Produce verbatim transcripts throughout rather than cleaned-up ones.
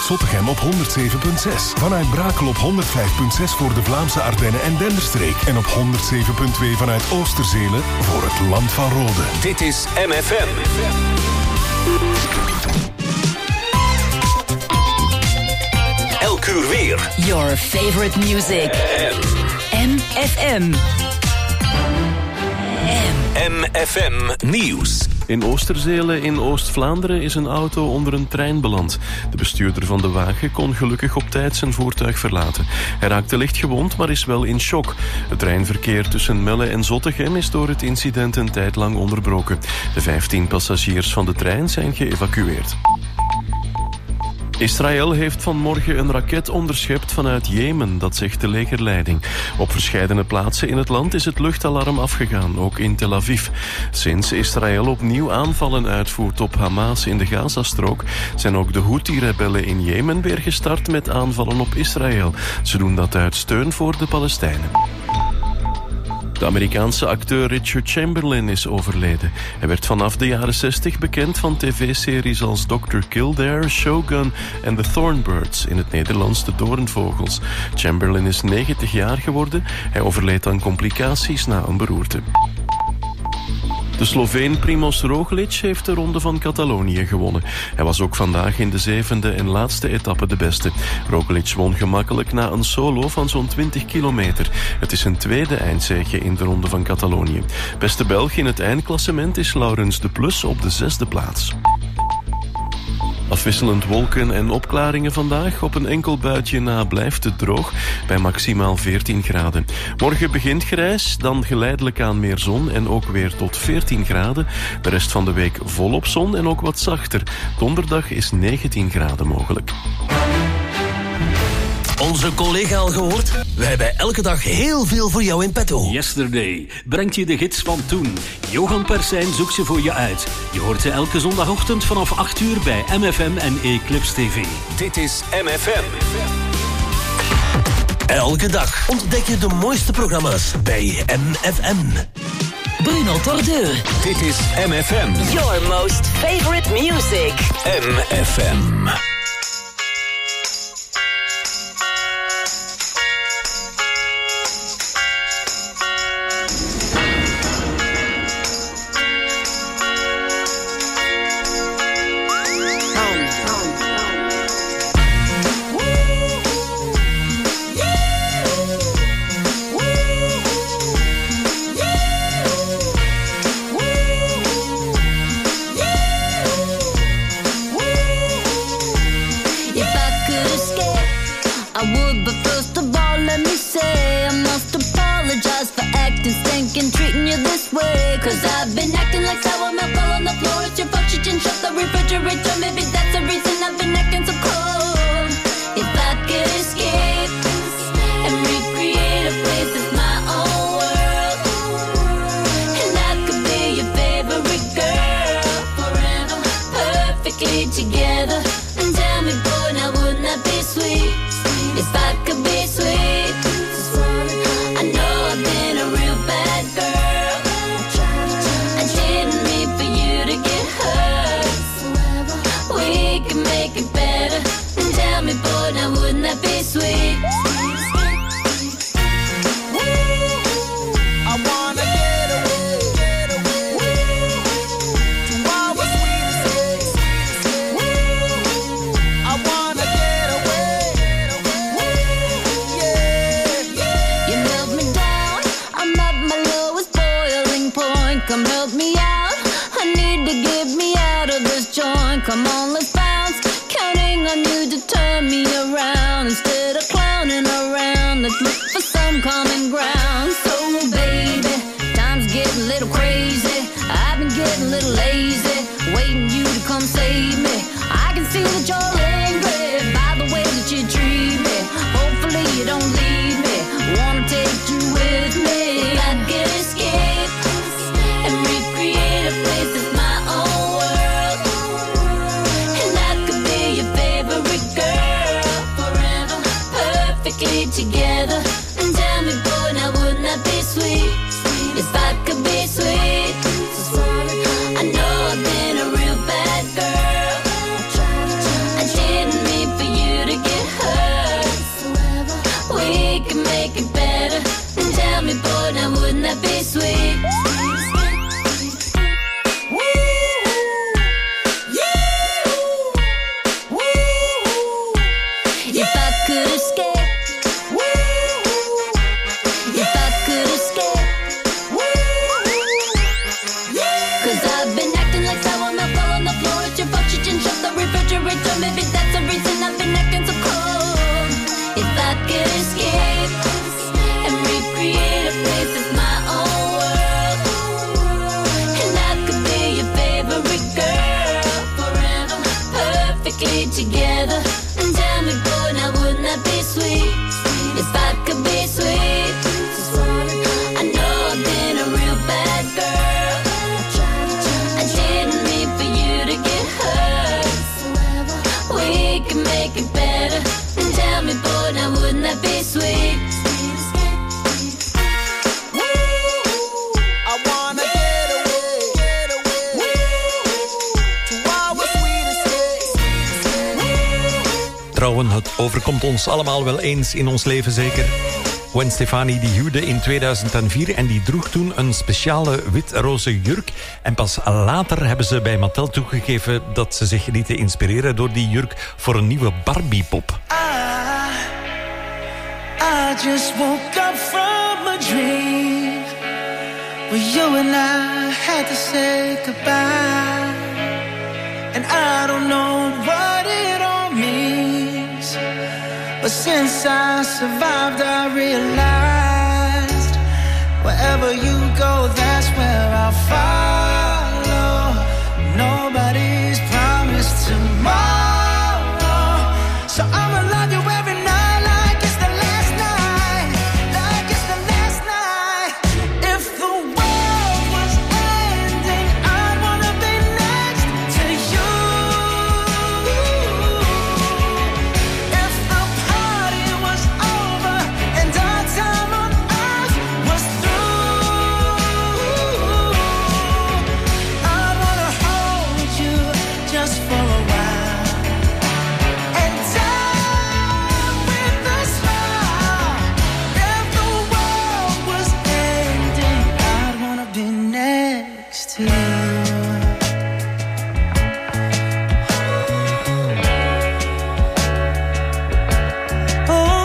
Zottegem op honderd zeven komma zes. Vanuit Brakel op honderd vijf komma zes voor de Vlaamse Ardennen en Denderstreek. En op honderd zeven komma twee vanuit Oosterzelen voor het Land van Rode. Dit is M F M. Elk uur weer. Your favorite music. M F M. M F M Nieuws. In Oosterzelen in Oost-Vlaanderen is een auto onder een trein beland. De bestuurder van de wagen kon gelukkig op tijd zijn voertuig verlaten. Hij raakte licht gewond, maar is wel in shock. Het treinverkeer tussen Melle en Zottegem is door het incident een tijd lang onderbroken. De vijftien passagiers van de trein zijn geëvacueerd. Israël heeft vanmorgen een raket onderschept vanuit Jemen, dat zegt de legerleiding. Op verscheidene plaatsen in het land is het luchtalarm afgegaan, ook in Tel Aviv. Sinds Israël opnieuw aanvallen uitvoert op Hamas in de Gazastrook, zijn ook de Houthi-rebellen in Jemen weer gestart met aanvallen op Israël. Ze doen dat uit steun voor de Palestijnen. De Amerikaanse acteur Richard Chamberlain is overleden. Hij werd vanaf de jaren zestig bekend van tv-series als dokter Kildare, Shogun en The Thornbirds, in het Nederlands de Doornvogels. Chamberlain is negentig jaar geworden. Hij overleed aan complicaties na een beroerte. De Sloveen Primoz Roglic heeft de Ronde van Catalonië gewonnen. Hij was ook vandaag in de zevende en laatste etappe de beste. Roglic won gemakkelijk na een solo van zo'n twintig kilometer. Het is een tweede eindzege in de Ronde van Catalonië. Beste Belg in het eindklassement is Laurens de Plus op de zesde plaats. Afwisselend wolken en opklaringen vandaag. Op een enkel buitje na blijft het droog bij maximaal veertien graden. Morgen begint grijs, dan geleidelijk aan meer zon en ook weer tot veertien graden. De rest van de week volop zon en ook wat zachter. Donderdag is negentien graden mogelijk. Onze collega al gehoord? Wij hebben elke dag heel veel voor jou in petto. Yesterday brengt je de gids van toen. Johan Persijn zoekt ze voor je uit. Je hoort ze elke zondagochtend vanaf acht uur bij M F M en Eclipse T V. Dit is M F M. Elke dag ontdek je de mooiste programma's bij M F M. Bruno Tordeur. Dit is M F M. Your most favorite music. M F M. Cause I've been acting like sour milk all on the floor. It's your fault you didn't shut the refrigerator. Maybe that's the reason I've been acting so cold. If I could escape and recreate a place that's my own world, and I could be your favorite girl forever, perfectly together. And tell me, boy, now wouldn't that be sweet? If I could be sweet, I know I've been a real bad girl. Make it better and tell me, boy, now wouldn't that be sweet? I wanna get away, get away to our sweetest place. I wanna get away, yeah. You held me down, I'm at my lowest boiling point. Come help me out, I need to get me out of this joint. Come on, let's on you to turn me around instead of clowning around. Let's look for some common ground. So baby, time's getting a little crazy. I've been getting a little lazy, waiting you to come save me. I can see that you're angry by the way that you treat me. Hopefully you don't leave me. Wanna take you with me. If I could escape and recreate a place that's my own world, and I could be your favorite girl forever, perfectly together. And tell me, boy, now wouldn't that be sweet? If I could be sweet, I know I've been a real bad girl. perfectly together. And tell me, boy, now wouldn't that be sweet? If I could be sweet. I know I've been a real bad girl. I didn't mean for you to get hurt. We can make it better. And tell me, boy, now wouldn't that be sweet? Trouwen, het overkomt ons allemaal wel eens in ons leven, zeker. Gwen Stefani die huwde in tweeduizend vier en die droeg toen een speciale wit-roze jurk. En pas later hebben ze bij Mattel toegegeven dat ze zich lieten inspireren door die jurk voor een nieuwe Barbie-pop. I, I just woke up from a dream where you and I had to say goodbye. And I don't know what it all means, but since I survived, I realized wherever you go, that's where I'll follow. Nobody's promised tomorrow, so I'ma love you every night like it's the last night, like it's the last night. If the world was ending, I'd wanna be next to you. If the party was over and our time on earth was through, I'd wanna hold you just for a while and die with a smile. If the world was ending, I'd wanna be next to you. Oh,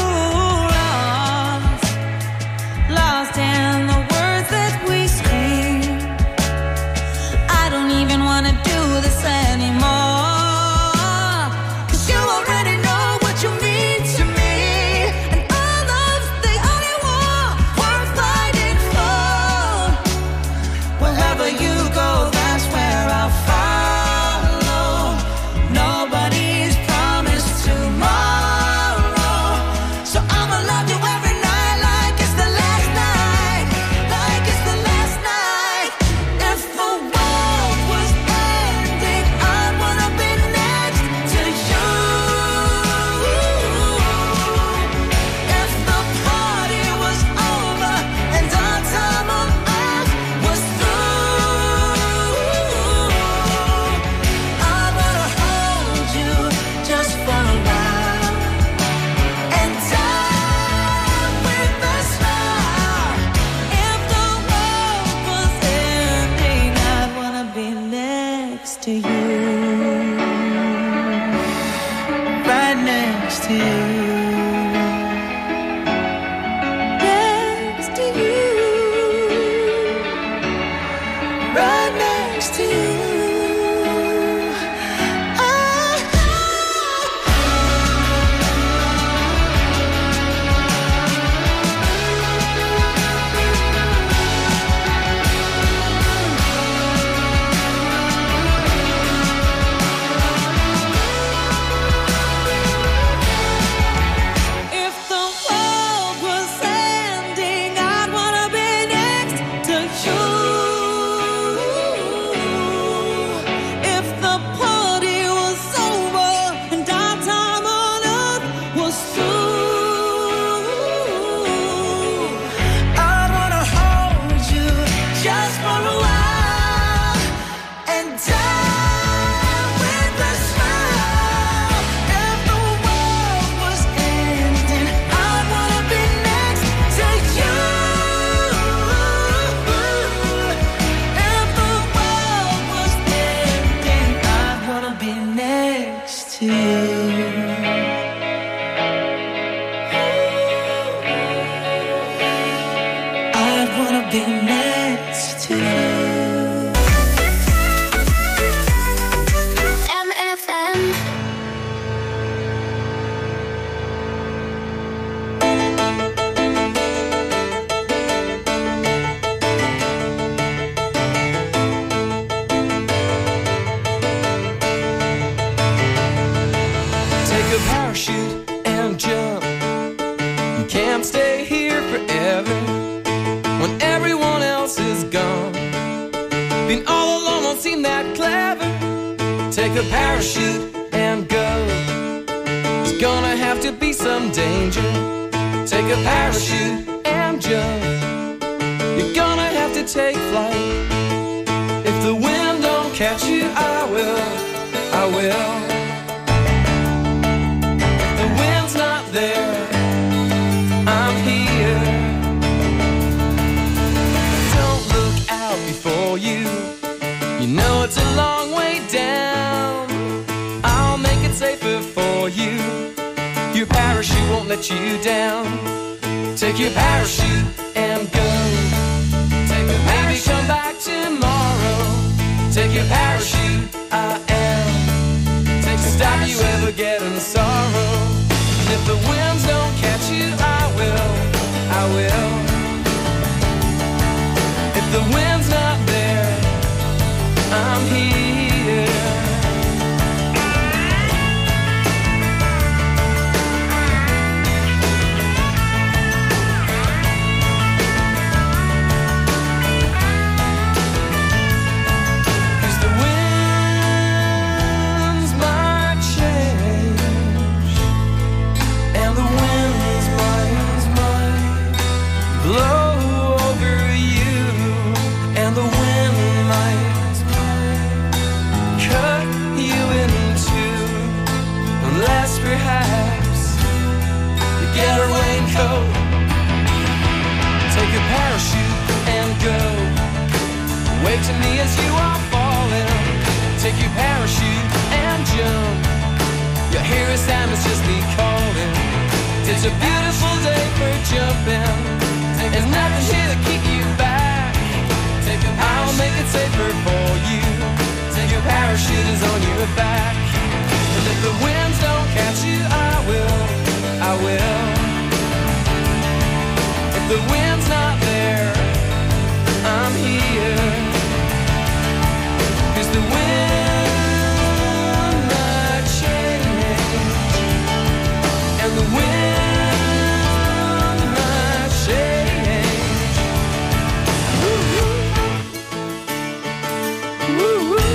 lost, lost in the words that we scream. I don't even wanna do this anymore, 'cause you already know what you mean to me, and our love's the only war worth fighting for. Wherever you go, that's where I'll follow. Nobody's promised tomorrow, so I'ma love you every night like it's the last night, like it's the last night. If the world was ending, I'd wanna be next to you. If the party was over and our time on earth was through, I'd wanna hold you just for a while and die with a smile. If the world was ending, I'd wanna be next to you, right next to you, next to you, right next to you. Ah, if the world was ending, I'd wanna be next to you. If the party was over and our time on earth was through, I'd wanna hold you just for a while and die with a smile. If the world was ending, I'd wanna be next to you. If the world was ending, I'd wanna be next to you. I'd wanna be next to you. M F M. a parachute and jump. You can't stay here forever when everyone else is gone. Being all alone won't seem that clever. Take a parachute and go. There's gonna have to be some danger. Take a parachute and jump. You're gonna have to take flight. If the wind don't catch you, I will, I will. If the wind's not there, I'm here. Don't look out before you. You know it's a long way down. I'll make it safer for you. Your parachute won't let you down. Take your parachute and go. Take a Maybe come back tomorrow. Take your parachute, I am. Take to stop you ever getting sorrow. And if the winds don't catch you, I will, I will. If the wind's not there, I'm here. Take a parachute and go. Wave to me as you are falling. Take your parachute and jump. Your hero Sam is just me calling. It's a beautiful day for jumping. There's nothing here to keep you back. I'll make it safer for you. Take your parachute is on your back. And if the winds don't catch you, I will, I will. If the wind's not there, I'm here. 'Cause the wind might change. And the wind might change. Woo-hoo. Woo-hoo.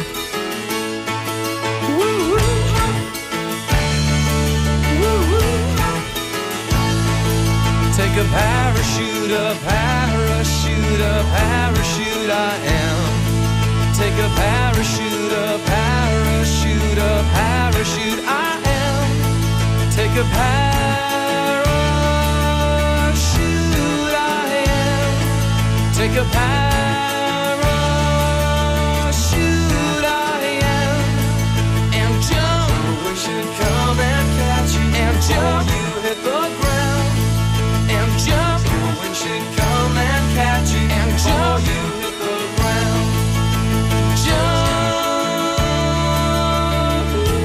Take a parachute, a parachute, a parachute I am. Take a parachute, a parachute, a parachute I am. Take a parachute I am. Take a parachute I am. And jump, we should come and catch you. And jump, you hit the ground. And jump, your wind should come and catch you. And jump, you hit the ground. Jump,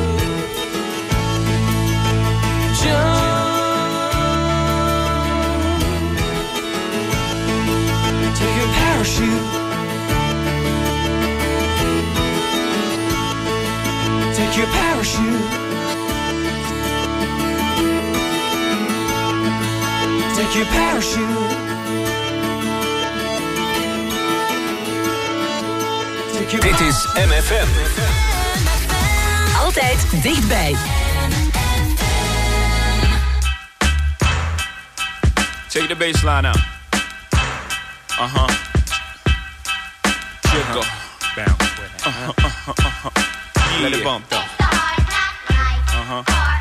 jump. Take your parachute. Take your parachute. Take your parachute. Take your Dit is M F M. Altijd dichtbij. Take the bass line out. Uh-huh. Sugar. Uh-huh. Bounce with it. Uh-huh, uh-huh, uh-huh. Yeah. Let it bump though. Uh-huh.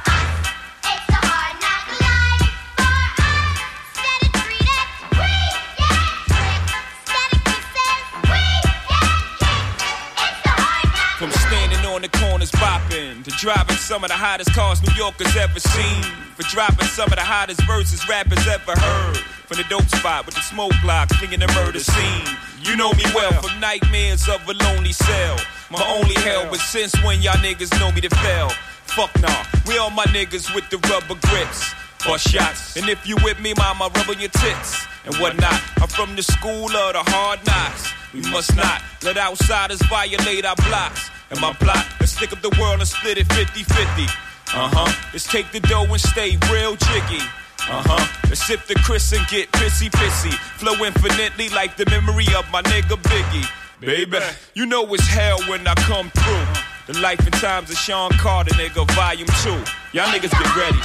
From standing on the corners bopping to driving some of the hottest cars New Yorkers ever seen, for dropping some of the hottest verses rappers ever heard, from the dope spot with the smoke block clinging the murder scene. You know me well from nightmares of a lonely cell, my only hell, but since when y'all niggas know me to fail? Fuck nah, we all my niggas with the rubber grips or shots, and if you with me, mama, rub on your tits and whatnot. I'm from the school of the hard knocks. We must not let outsiders violate our blocks. And my plot is stick up the world and split it fifty-fifty. Uh-huh. Let's take the dough and stay real jiggy. Uh-huh. Let's sip the Chris and get pissy pissy. Flow infinitely like the memory of my nigga Biggie. Baby, you know it's hell when I come through. The life and times of Sean Carter, nigga, volume two. Y'all niggas get ready.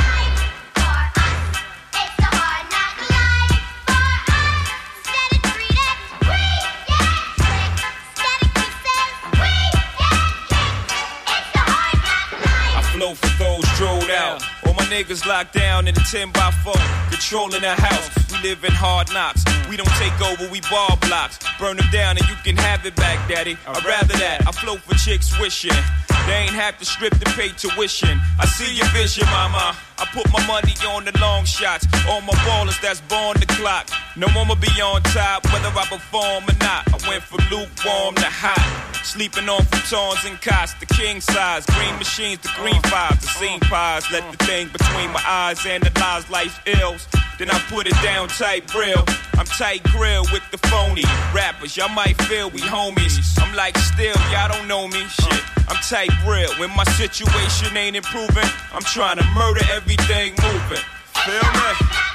Flow for those drilled out. All my niggas locked down in a ten by four, controlling the house. We live in hard knocks. We don't take over, we ball blocks. Burn them down and you can have it back, daddy. I'd rather that. I flow for chicks wishing they ain't have to strip to pay tuition. I see your vision, mama. I put my money on the long shots. All my ballers that's born the clock. No I'ma be on top, whether I perform or not. I went from lukewarm to hot. Sleeping on futons and cots, the king size. Green machines, the green fives, the scene pies. Let the thing between my eyes analyze life's ills. Then I put it down tight real. I'm tight grill with the phony rappers. Y'all might feel we homies. I'm like still, y'all don't know me. Shit, I'm tight real. When my situation ain't improving, I'm trying to murder everything moving. Feel me?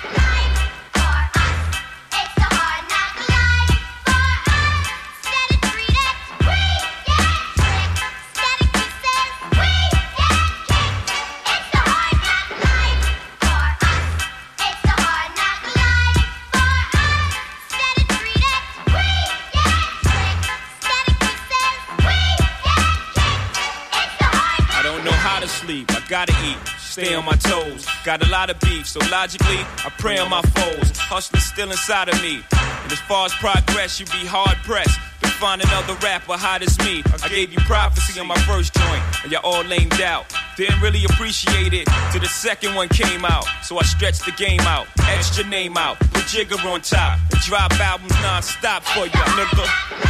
Sleep, I gotta eat, stay on my toes. Got a lot of beef, so logically, I pray on my foes. Hustling's still inside of me. And as far as progress, you be hard pressed to find another rapper hot as me. I gave you prophecy on my first joint, and y'all all lamed out. Didn't really appreciate it till the second one came out. So I stretched the game out, etched your name out, put Jigger on top, and drop albums non-stop for ya, nigga.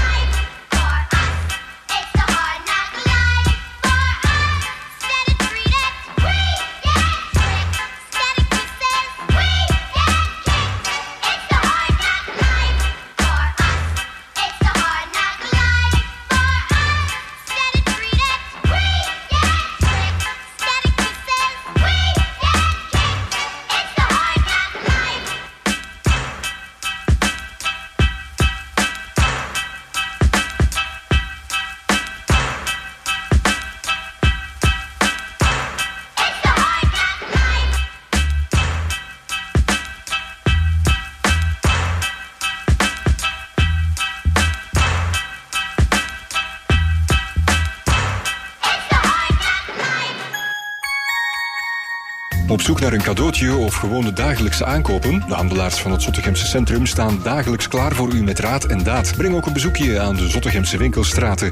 Op zoek naar een cadeautje of gewone dagelijkse aankopen? De handelaars van het Zottegemse Centrum staan dagelijks klaar voor u met raad en daad. Breng ook een bezoekje aan de Zottegemse winkelstraten.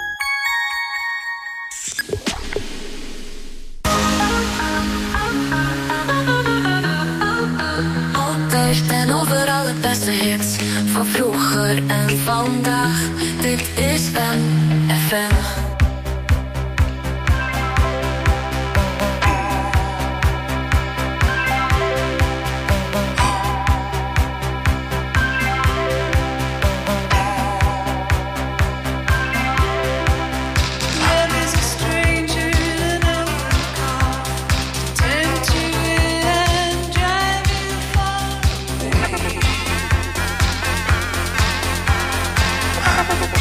Altijd en overal het beste hits van vroeger en vandaag. Dit is M F M. We'll be right back.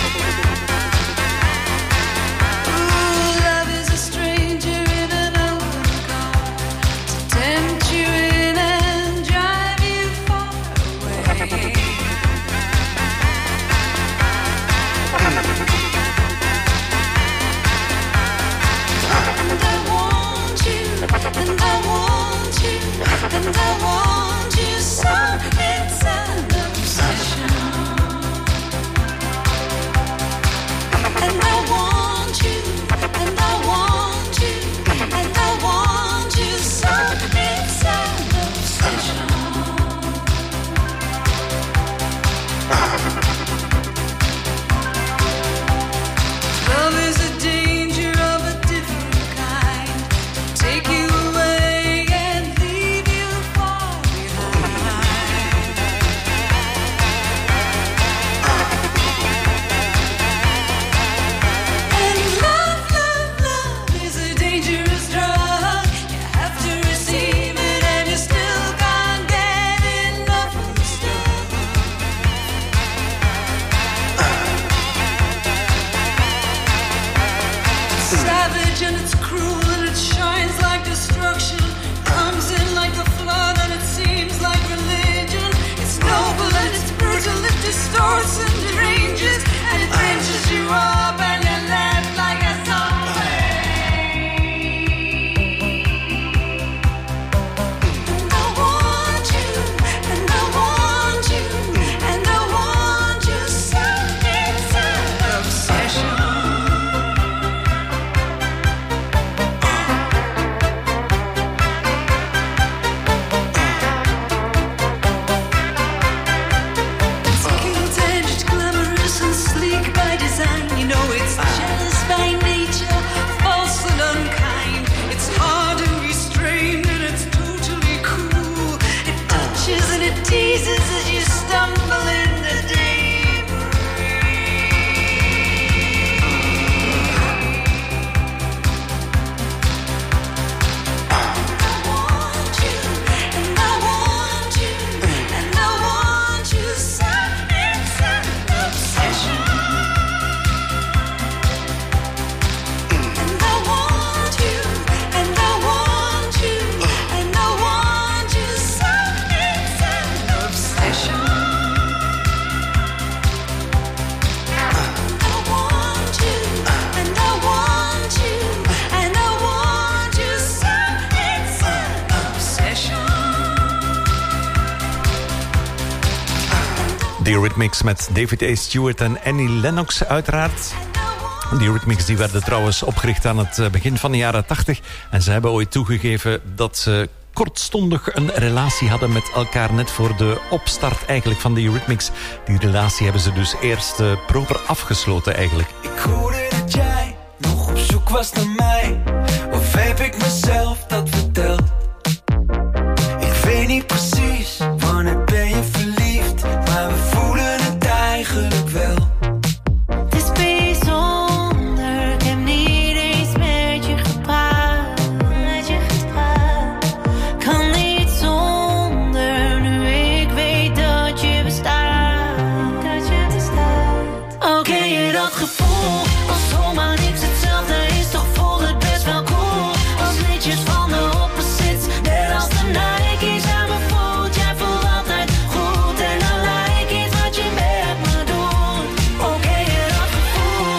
Eurythmics met David A. Stewart en Annie Lennox uiteraard. Die Eurythmics die werden trouwens opgericht aan het begin van de jaren tachtig. En ze hebben ooit toegegeven dat ze kortstondig een relatie hadden met elkaar. Net voor de opstart eigenlijk van de Eurythmics. Die relatie hebben ze dus eerst uh, proper afgesloten eigenlijk. Ik hoorde dat jij nog op zoek was naar mij. Of heb ik mezelf dat verteld? Ik weet niet precies wanneer ben je verliefd, maar we voelen het eigenlijk wel. Het is bijzonder, ik heb niet eens met je gepraat, met je gepraat. Kan niet zonder, nu ik weet dat je bestaat, dat je bestaat. Oké, okay, je dat gevoel, als zomaar niks hetzelfde is, toch voelt het best wel cool. Als liedjes van de opposites, net als de Nike's aan mijn voet. Jij voelt altijd goed en dan lijkt iets wat je met me doet. Oké, okay, je dat gevoel.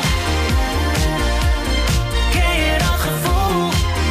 Ken je dat gevoel?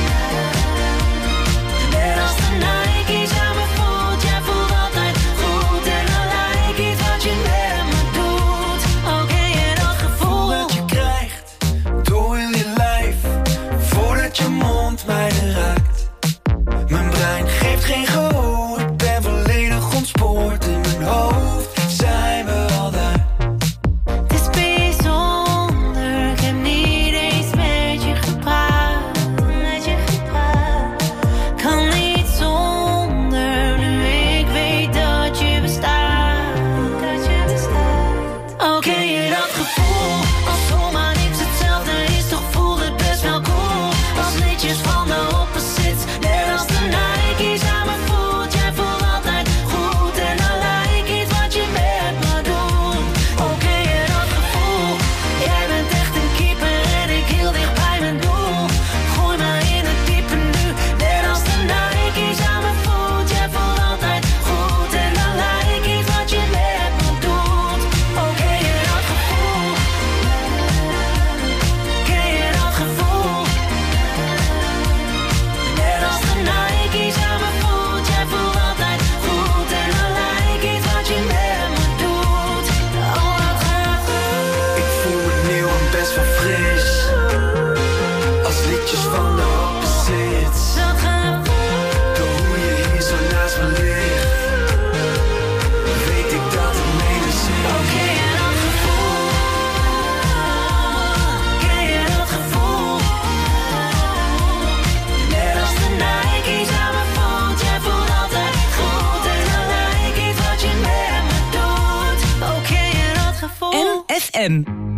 Net als de Nike's aan mijn voet. Jij voelt altijd goed en dan lijkt iets wat je met me doet. Oké, okay, je dat gevoel. Dat je krijgt door heel je lijf, voordat je mond mij raakt. Mijn brein geeft geen gehoor, ik ben volledig ontspoord. In mijn hoofd zijn we al daar. Het is bijzonder, ik heb niet eens met je gepraat, met je gepraat. Kan niet zonder, nu ik weet dat je bestaat, dat je bestaat. Oké, okay, je dat gevoel, als zomaar niks hetzelfde is, toch voelt het best wel cool. Als liedjes van de opposites, net als de Nike's aan mijn voet. Jij voelt altijd goed en dan lijkt iets wat je met me doet. Oké, okay, je dat gevoel, jij bent echt een keeper en ik heel dicht bij mijn doel. Gooi me in het diepe nu, net als de Nike's aan mijn voet. Jij voelt altijd goed en dan lijkt iets wat je met me doet. Oké, okay, je dat gevoel. Ken je dat gevoel? Net als de Nike's aan mijn voet. Jij voelt altijd goed en dan lijkt iets wat je met me doet. Oh, dat gaat goed. Ik voel me nieuw en best wel fris, als liedjes van de opposites. Dat gaat goed. Door hoe je hier zo naast me ligt, weet ik dat het menens is. Oké, okay, en dat gevoel. Ken je dat gevoel? Net als de Nike's aan mijn voet. Jij voelt altijd goed en dan lijkt iets wat je met me doet. Oké, okay, en dat gevoel. M F M.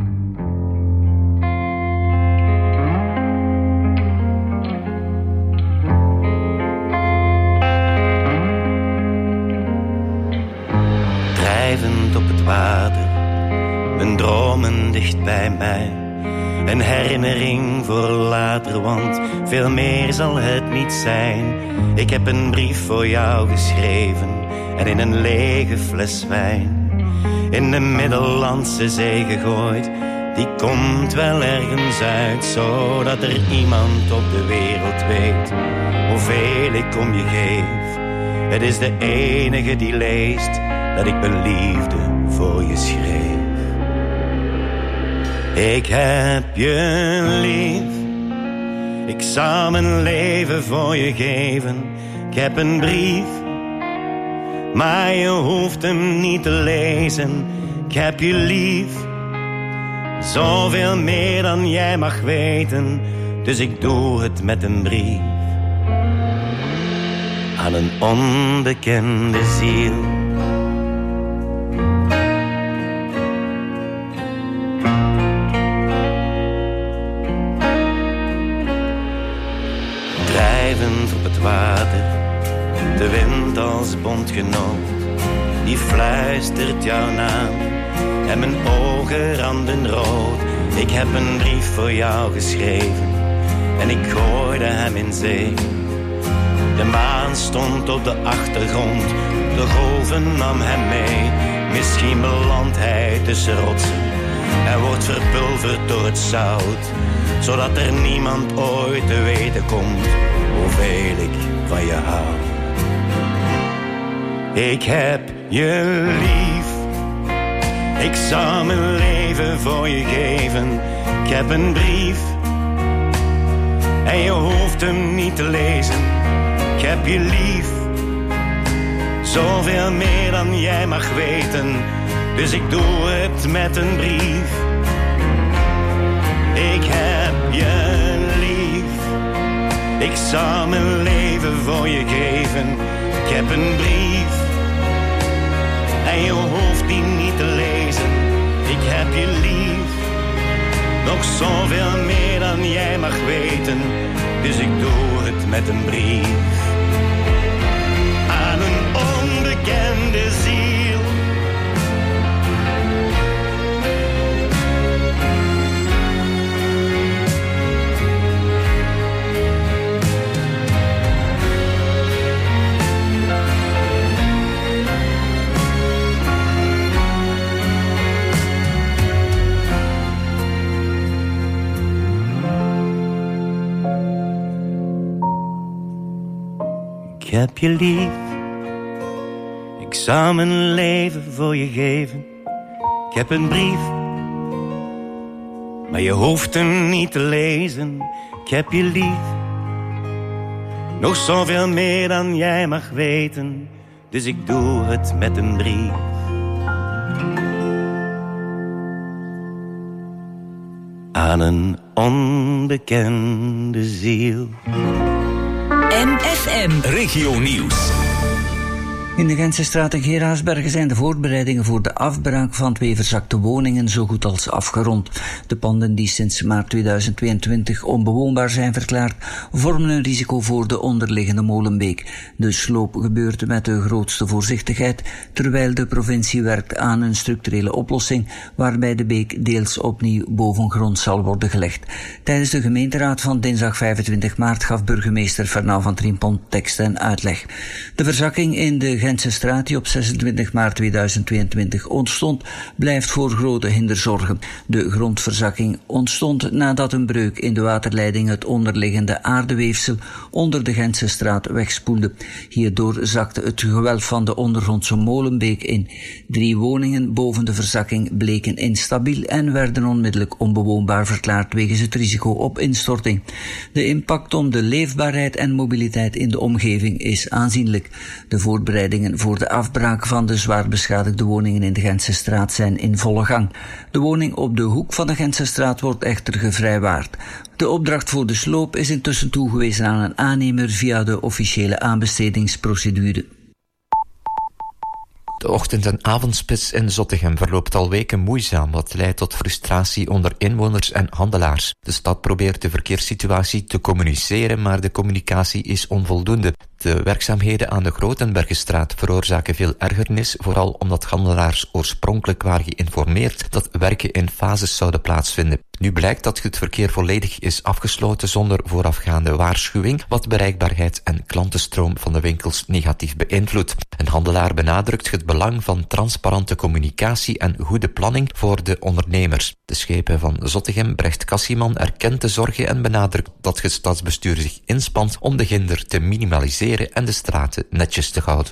Drijvend op het water, mijn dromen dicht bij mij. Een herinnering voor later, want veel meer zal het niet zijn. Ik heb een brief voor jou geschreven en in een lege fles wijn in de Middellandse Zee gegooid. Die komt wel ergens uit, zodat er iemand op de wereld weet hoeveel ik om je geef. Het is de enige die leest dat ik mijn liefde voor je schreef. Ik heb je lief, ik zou mijn leven voor je geven. Ik heb een brief, maar je hoeft hem niet te lezen. Ik heb je lief, zoveel meer dan jij mag weten. Dus ik doe het met een brief aan een onbekende ziel. Drijvend op het water, de wind als bondgenoot, die fluistert jouw naam en mijn ogen randen rood. Ik heb een brief voor jou geschreven en ik gooide hem in zee. De maan stond op de achtergrond, de golven nam hem mee. Misschien belandt hij tussen rotsen en wordt verpulverd door het zout, zodat er niemand ooit te weten komt hoeveel ik van je hou. Ik heb je lief, Ik zou mijn leven voor je geven. Ik heb een brief en je hoeft hem niet te lezen. Ik heb je lief, zoveel meer dan jij mag weten. Dus ik doe het met een brief. Ik heb je lief. Ik zou mijn leven voor je geven. Ik heb een brief en je hoeft die niet te lezen. Ik heb je lief, nog zoveel meer dan jij mag weten. Dus ik doe het met een brief. Aan een onbekende ziel. Ik heb je lief, ik zou mijn leven voor je geven. Ik heb een brief, maar je hoeft hem niet te lezen. Ik heb je lief, nog zoveel meer dan jij mag weten. Dus ik doe het met een brief. Aan een onbekende ziel. M F M Regio Nieuws. In de Gentse straat in Geraardsbergen zijn de voorbereidingen voor de afbraak van twee verzakte woningen zo goed als afgerond. De panden die sinds maart tweeduizend tweeëntwintig onbewoonbaar zijn verklaard, vormen een risico voor de onderliggende Molenbeek. De sloop gebeurt met de grootste voorzichtigheid, terwijl de provincie werkt aan een structurele oplossing, waarbij de beek deels opnieuw bovengrond zal worden gelegd. Tijdens de gemeenteraad van dinsdag vijfentwintig maart gaf burgemeester Fernand van Triempont tekst en uitleg. De verzakking in de Gentse straat die op zesentwintig maart tweeduizend tweeëntwintig ontstond, blijft voor grote hinder zorgen. De grondverzakking ontstond nadat een breuk in de waterleiding het onderliggende aardeweefsel onder de Gentse straat wegspoelde. Hierdoor zakte het gewelf van de ondergrondse Molenbeek in. Drie woningen boven de verzakking bleken instabiel en werden onmiddellijk onbewoonbaar verklaard wegens het risico op instorting. De impact op de leefbaarheid en mobiliteit in de omgeving is aanzienlijk. De voorbereidingen voor de afbraak van de zwaar beschadigde woningen in de Gentse straat zijn in volle gang. De woning op de hoek van de Gentse straat wordt echter gevrijwaard. De opdracht voor de sloop is intussen toegewezen aan een aannemer via de officiële aanbestedingsprocedure. De ochtend- en avondspits in Zottegem verloopt al weken moeizaam, wat leidt tot frustratie onder inwoners en handelaars. De stad probeert de verkeerssituatie te communiceren, maar de communicatie is onvoldoende. De werkzaamheden aan de Grotenbergenstraat veroorzaken veel ergernis, vooral omdat handelaars oorspronkelijk waren geïnformeerd dat werken in fases zouden plaatsvinden. Nu blijkt dat het verkeer volledig is afgesloten zonder voorafgaande waarschuwing, wat bereikbaarheid en klantenstroom van de winkels negatief beïnvloedt. Een handelaar benadrukt het belang van transparante communicatie en goede planning voor de ondernemers. De schepen van Zottegem, Brecht Cassieman, erkent de zorgen en benadrukt dat het stadsbestuur zich inspant om de hinder te minimaliseren en de straten netjes te houden.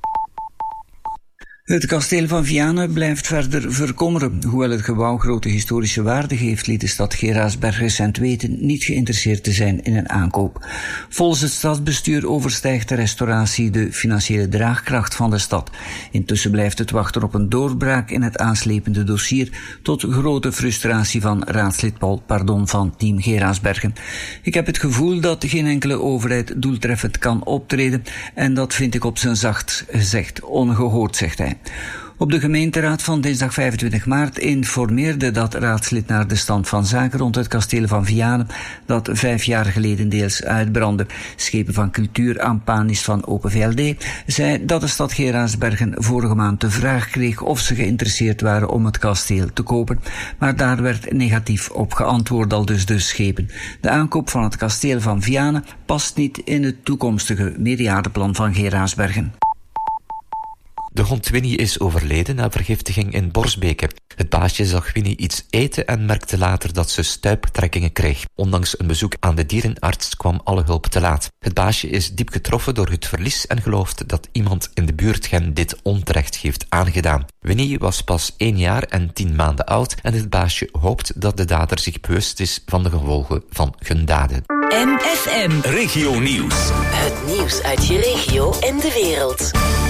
Het kasteel van Vianen blijft verder verkommeren. Hoewel het gebouw grote historische waarde heeft, liet de stad Geraardsbergen recent weten niet geïnteresseerd te zijn in een aankoop. Volgens het stadsbestuur overstijgt de restauratie de financiële draagkracht van de stad. Intussen blijft het wachten op een doorbraak in het aanslepende dossier, tot grote frustratie van raadslid Paul Pardon van Team Geraardsbergen. Ik heb het gevoel dat geen enkele overheid doeltreffend kan optreden en dat vind ik op zijn zacht gezegd ongehoord, zegt hij. Op de gemeenteraad van dinsdag vijfentwintig maart informeerde dat raadslid naar de stand van zaken rond het kasteel van Vianen, dat vijf jaar geleden deels uitbrandde. Schepen van Cultuur Ampanis van Open V L D zei dat de stad Geraardsbergen vorige maand de vraag kreeg of ze geïnteresseerd waren om het kasteel te kopen, maar daar werd negatief op geantwoord, al dus de schepen. De aankoop van het kasteel van Vianen past niet in het toekomstige meerjarenplan van Geraardsbergen. De hond Winnie is overleden na vergiftiging in Borsbeke. Het baasje zag Winnie iets eten en merkte later dat ze stuiptrekkingen kreeg. Ondanks een bezoek aan de dierenarts kwam alle hulp te laat. Het baasje is diep getroffen door het verlies en gelooft dat iemand in de buurt hen dit onterecht heeft aangedaan. Winnie was pas één jaar en tien maanden oud en het baasje hoopt dat de dader zich bewust is van de gevolgen van hun daden. M F M Regio Nieuws. Het nieuws uit je regio en de wereld.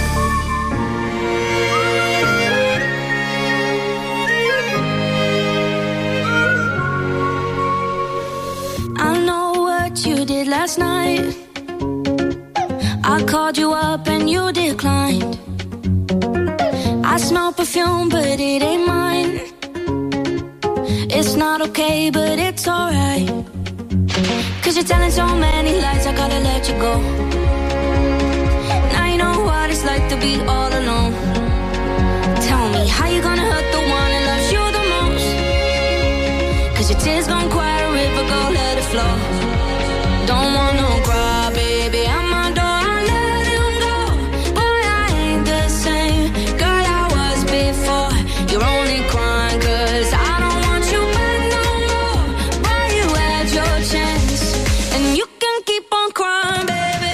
I know what you did last night. I called you up and you declined. I smell perfume but it ain't mine. It's not okay but it's alright. Cause you're telling so many lies, I gotta let you go. Now you know what it's like to be all alone. Tell me how you gonna hurt the one that loves you the most. Cause your tears gon' quiet a river, go let it flow. Don't want no cry, baby, I'm my door, I let him go. Boy, I ain't the same girl I was before. You're only crying cause I don't want you back no more. Boy, you had your chance and you can keep on crying, baby.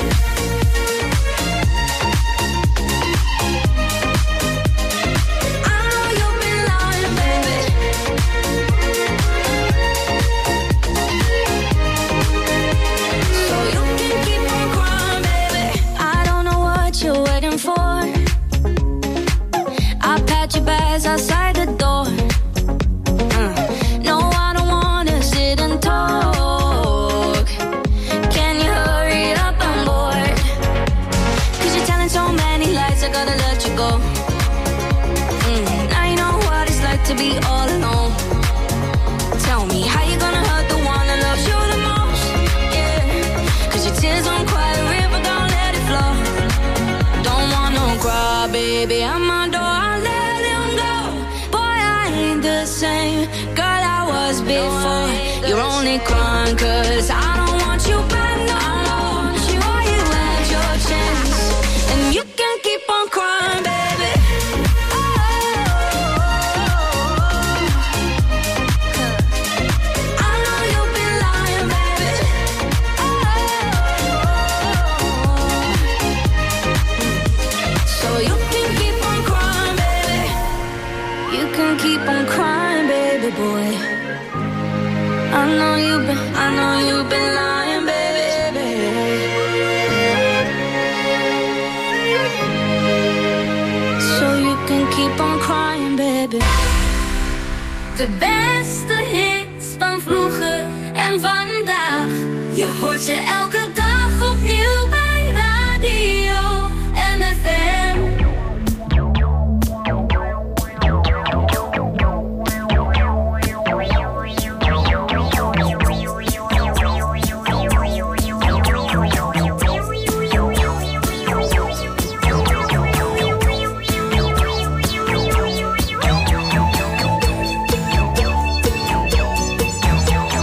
I know you've been lying, baby. So you can keep on crying, baby. I don't know what you're waiting for. I pat your bags outside the door. Uh, no, I don't wanna sit and talk. Can you hurry up? I'm bored. Cause you're telling so many lies, I gotta let you go. Mm, now you know what it's like to be all alone. Tell me how you gonna hurt the one that loves you the most. Yeah, cause your tears won't quiet a river, don't let it flow. Don't want no cry, baby, I'm my door, I let him go. Boy, I ain't the same girl I was before. You're only crying cause I don't want you back no more. Boy, you had your chance and you can keep on crying, baby. I know you've been lying, baby. So you can keep on crying, baby. You can keep on crying, baby boy. I know you've been, I know you've been lying, baby. So you can keep on crying, baby. De beste hits van vroeger en vandaag. Je hoort ze elke dag opnieuw bij Radio M F M.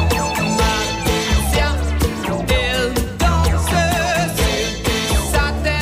Entonces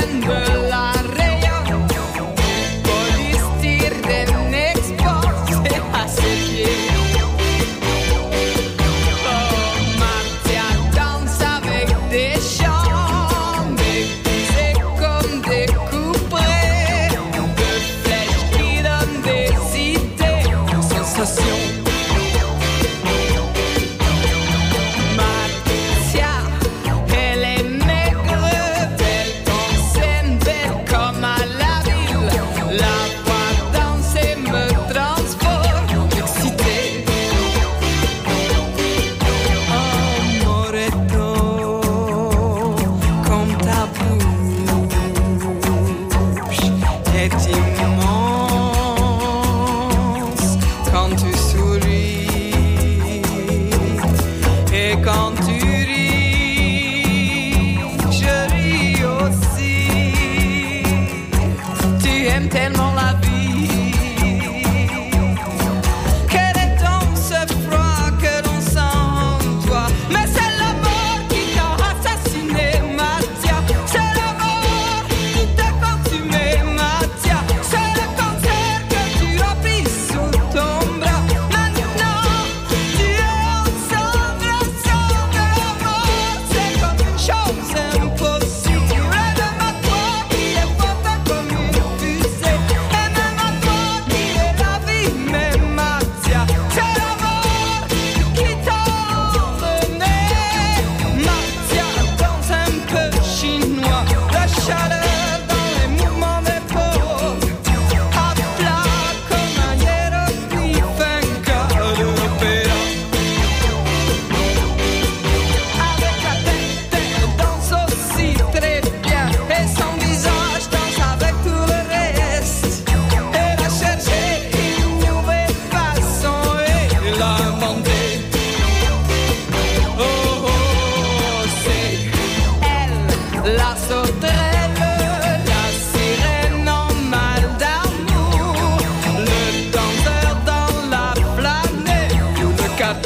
la sauterelle, la sirène en mal d'amour, le danseur dans la planète, le caton.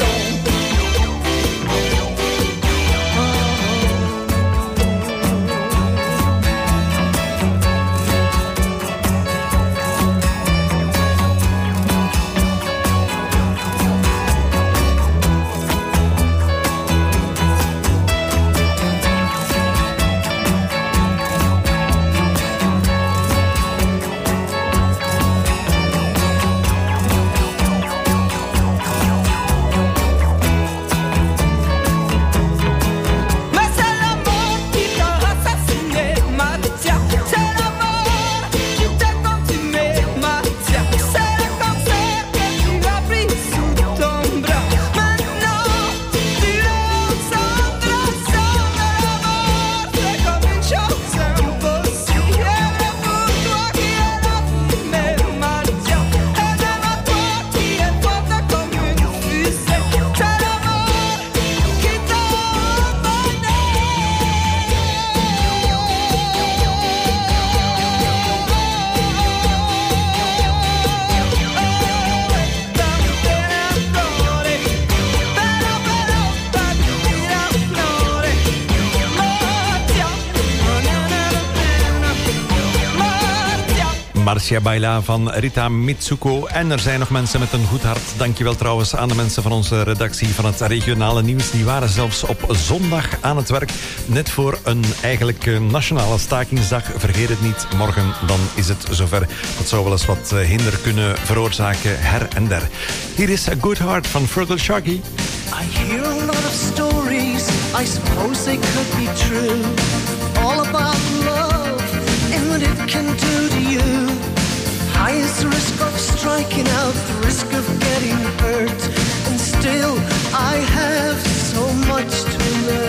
Marcia Baila van Rita Mitsuko. En er zijn nog mensen met een goed hart. Dankjewel trouwens aan de mensen van onze redactie van het regionale nieuws. Die waren zelfs op zondag aan het werk. Net voor een eigenlijk nationale stakingsdag. Vergeet het niet, morgen dan is het zover. Dat zou wel eens wat hinder kunnen veroorzaken her en der. Hier is A Good Heart van Fergal Sharkey. I hear a lot of stories, I suppose they could be true. All about love and what it can do to you. High is the risk of striking out, the risk of getting hurt. And still I have so much to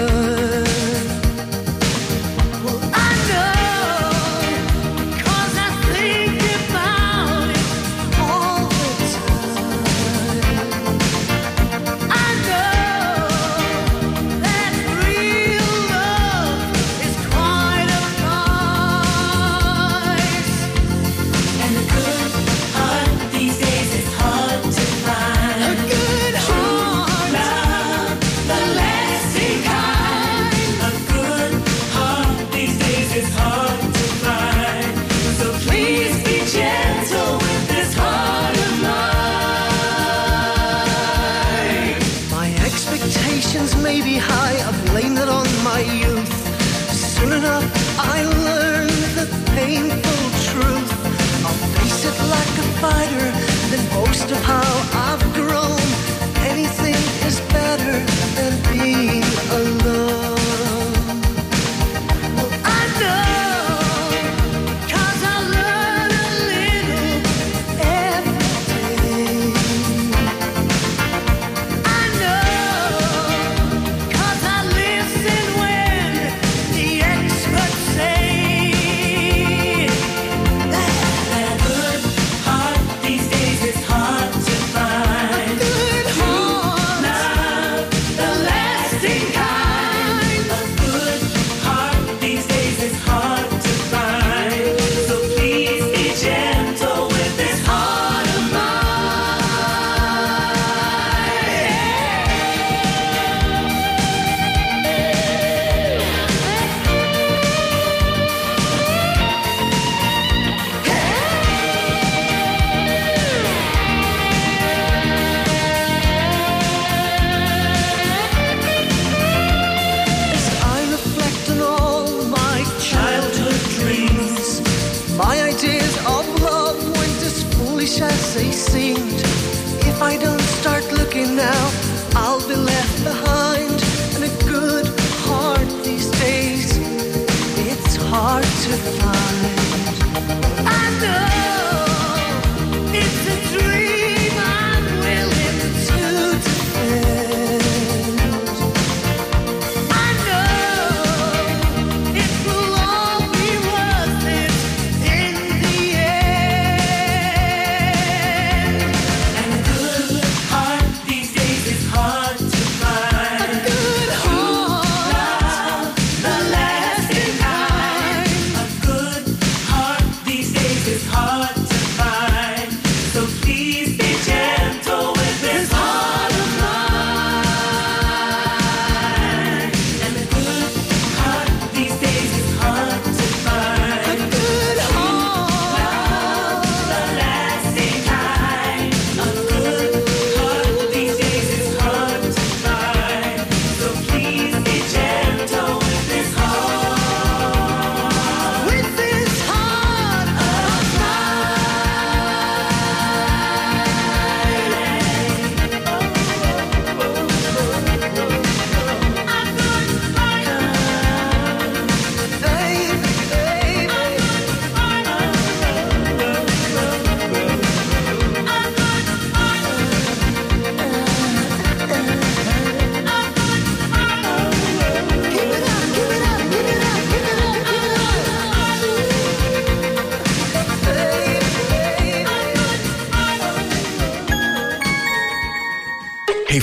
learn. Well, I know, 'cause I think about it all the time. I know that real love is quite a price. And a good heart these days is hard to find. A good heart, love, the lasting kind. A good heart these days is hard to find. So please be gentle with this heart of mine. My expectations may be high, I blame that on my youth. Soon enough I learn the painful truth. I'll face it like a fighter, then boast of how I've grown. Anything is better than being alone. Well, I know, 'cause I learn a little every day. I know, 'cause I listen when the experts say that a good heart these days is hard to find. A good heart, love, the lasting kind. A good heart these days is hard to find. So please be gentle with this heart of As I reflect on all my childhood dreams, my ideas of love went as foolish as they seemed. If I don't start looking now, I'll be left behind. And a good heart these days, it's hard to find. I know it's a dream I'm willing to defend. I know it will all be worth it in the end. And a good heart these days is hard to find. A good heart, love, the lasting kind.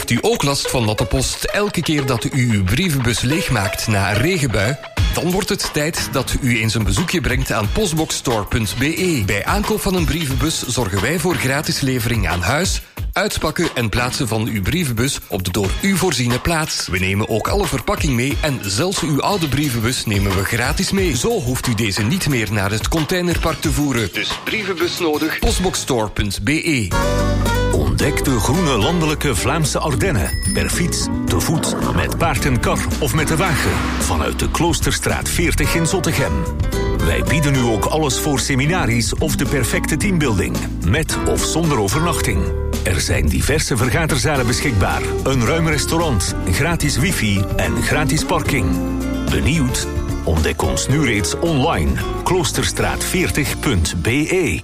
Heeft u ook last van natte post elke keer dat u uw brievenbus leegmaakt na een regenbui? Dan wordt het tijd dat u eens een bezoekje brengt aan postboxstore punt b e. Bij aankoop van een brievenbus zorgen wij voor gratis levering aan huis, uitpakken en plaatsen van uw brievenbus op de door u voorziene plaats. We nemen ook alle verpakking mee en zelfs uw oude brievenbus nemen we gratis mee. Zo hoeft u deze niet meer naar het containerpark te voeren. Dus brievenbus nodig, postboxstore punt b e. Ontdek de groene landelijke Vlaamse Ardennen. Per fiets, te voet, met paard en kar of met de wagen. Vanuit de Kloosterstraat veertig in Zottegem. Wij bieden u ook alles voor seminaries of de perfecte teambuilding. Met of zonder overnachting. Er zijn diverse vergaderzalen beschikbaar. Een ruim restaurant, gratis wifi en gratis parking. Benieuwd? Ontdek ons nu reeds online. Kloosterstraat veertig punt b e.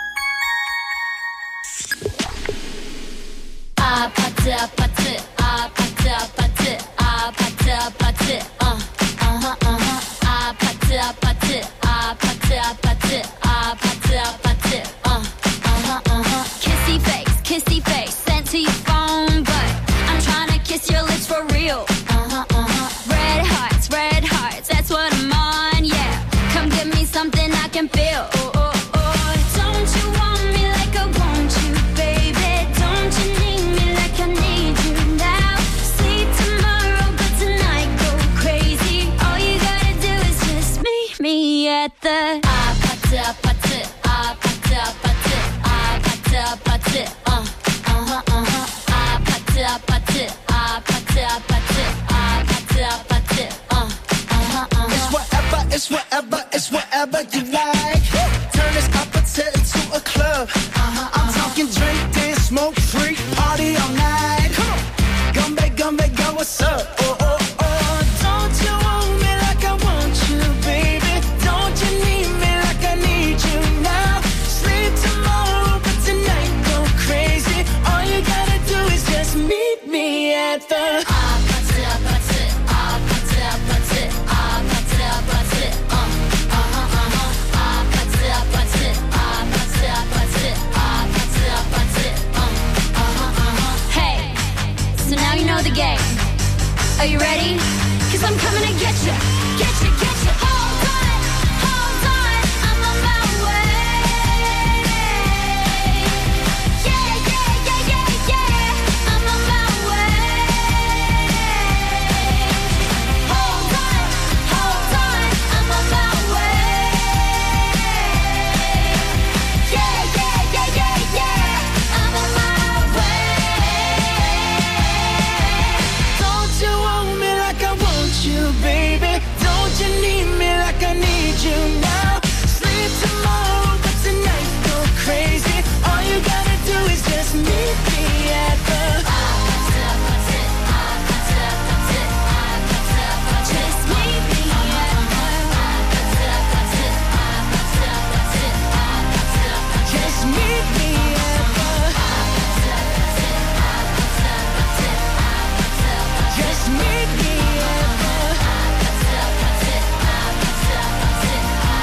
Ah, patte, patte, ah, patte, patte, ah, patte, patte, uh, uh-huh, uh-huh. Ah, patte, patte, ah, patte, patte, ah, patte, patte, uh, uh-huh, uh-huh. Kissy face, kissy face, sent to your phone, but I'm trying to kiss your lips for real. Uh-huh, uh-huh. Red hearts, red hearts, that's what I'm on, yeah. Come give me something I can feel. Oh, oh, oh. Don't you want me like I want you, baby? Don't you need me like I need you now? Sleep tomorrow, but tonight go crazy. All you gotta do is just meet me at the ah patte patte ah patte patte ah patte patte uh uh-huh uh-huh ah patte patte ah patte patte ah patte patte uh uh-huh uh-huh. It's whatever, it's whatever, it's whatever you like. Turn this appetite into a club. Uh-huh, I'm talking drink, dance, smoke, freak, party all night. Come on, gumbe, gumbe, go, what's up? Oh, oh, oh, don't you want me like I want you, baby? Don't you need me like I need you now? Sleep tomorrow, but tonight go crazy. All you gotta do is just meet me at the ah, patte, patte, ah, patte, patte, ah, patte, patte, uh, uh-huh, uh-huh, ah, patte, patte, ah, patte, patte, ah, patte, patte, uh, uh-huh, uh-huh. Hey, so now you know the game. Are you ready? 'Cause I'm coming to get you, get you, get you. Hold on, hold on, I'm on my way. Yeah, yeah, yeah, yeah, yeah, I'm on my way. Hold on, hold on, I'm on my way. Yeah, yeah, yeah, yeah, yeah, I'm on my way. Don't you want me like I want you, baby? Don't you need me like I need you now? Sleep tomorrow, but tonight go crazy. All you gotta do is just meet me at the just meet me at just meet me at just meet me at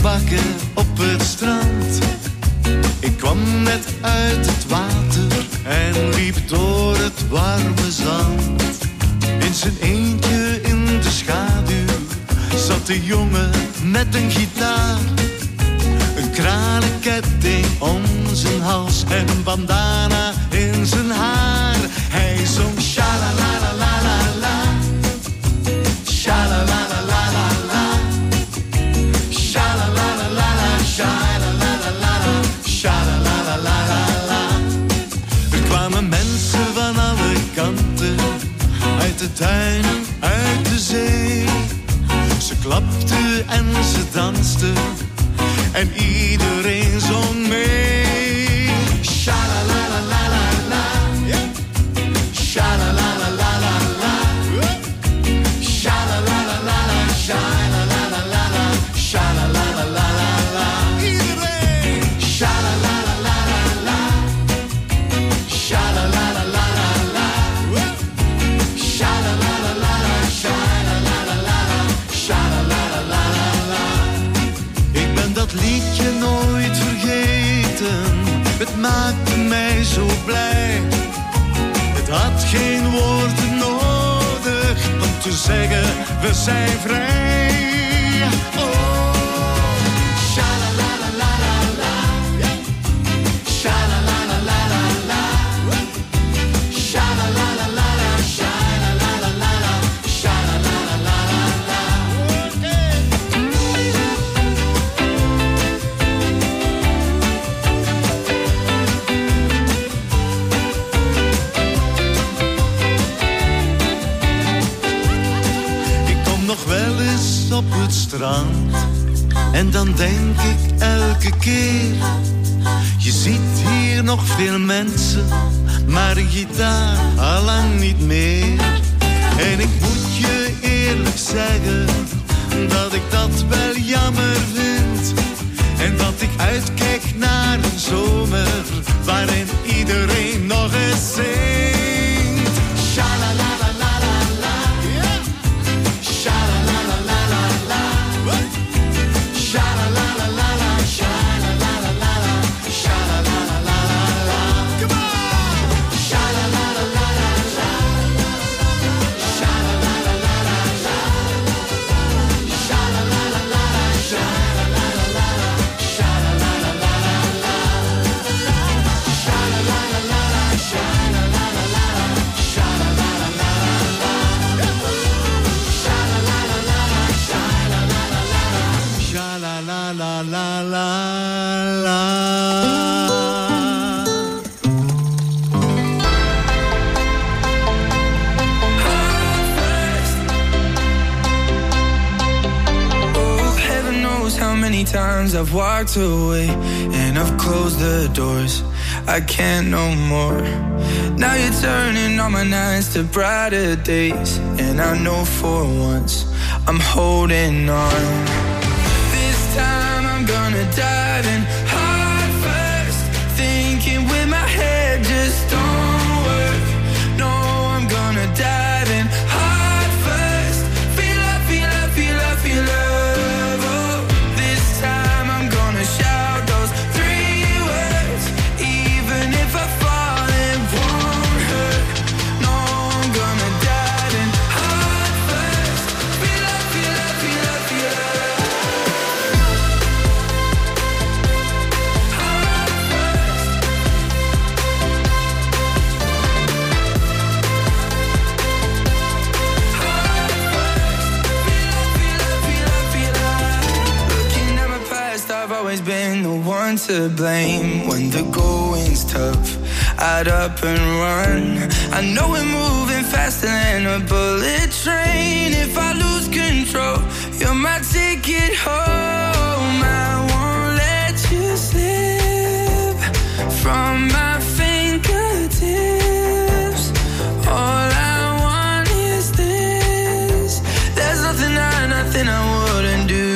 bakken op het strand. Ik kwam net uit het water en liep door het warme zand. In zijn eentje in de schaduw zat de jongen met een gitaar. Een kralenketting om zijn hals en een bandana in zijn haar. Hij zong sha-la-la-la-la-la-la, sha-la-la-la-la-la-la, sha-la-la-la-la-la, sha-la-la-la-la-la, sha-la-la-la-la-la. Er kwamen mensen van alle kanten, uit de tuinen, uit de zee. Ze klapten en ze dansten en iedereen zong mee. Sha-la-la-la-la-la-la, sha-la-la-la-la-la-la, sha-la-la-la-la-la, sha-la-la-la-la-la, sha-la-la-la-la-la. Iedereen! Sha-la-la-la-la-la, sha-la-la-la-la-la, sha-la-la-la-la-la, sha-la-la-la-la-la, sha-la-la-la-la-la. Ik ben dat liedje nooit vergeten, het maakte mij zo blij. Het had geen woorden nodig om te zeggen, we zijn vrij. Oh, sha-la-la-la-la-la-la, sha-la-la-la-la-la, sha-la-la-la-la-la, sha-la-la-la-la-la, sha-la-la-la-la-la. Ik kom nog wel eens op het strand en dan denk ik elke keer, je ziet hier nog veel mensen, maar een gitaar allang niet meer. En ik moet je eerlijk zeggen dat ik dat wel jammer vind, en dat ik uitkijk naar een zomer waarin iedereen nog eens zingt. Sha-la-la-la-la-la-la, sha-la-la-la-la-la-la, sha-la-la-la-la-la, sha-la-la-la-la-la, sha-la-la-la-la-la. Come on! Sha-la-la-la-la-la-la, sha-la-la-la-la-la-la, sha-la-la-la-la-la, sha-la-la-la-la-la, sha-la-la-la-la-la, sha-la-la-la-la-la, times I've walked away and I've closed the doors. I can't no more. Now you're turning all my nights to brighter days, and I know for once I'm holding on. This time I'm gonna dive in heart first, thinking with my head just don't work. No, I'm gonna dive in heart first. Feel up, feel up, feel up, feel up. Been the one to blame when the going's tough. I'd up and run. I know we're moving faster than a bullet train. If I lose control, you're my ticket home. I won't let you slip from my fingertips. All I want is this. There's nothing I, nothing I wouldn't do.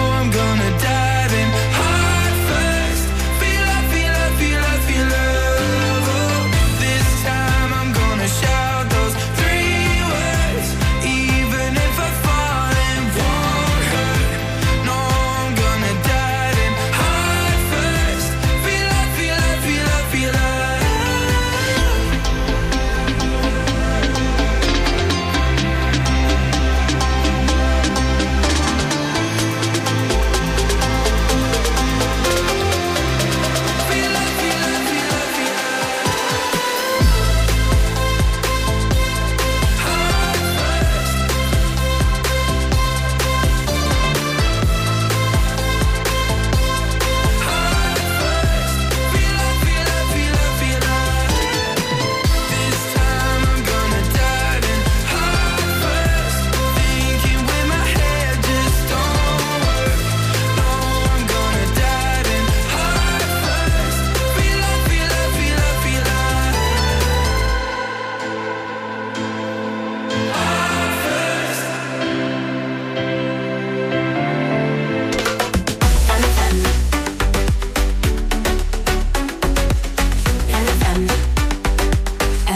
Feel up, feel up, feel up, feel up.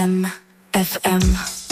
M F M.